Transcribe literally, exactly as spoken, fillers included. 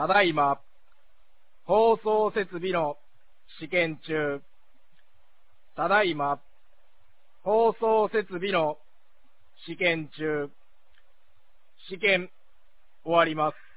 ただいま、放送設備の試験中。ただいま、放送設備の試験中。試験終わります。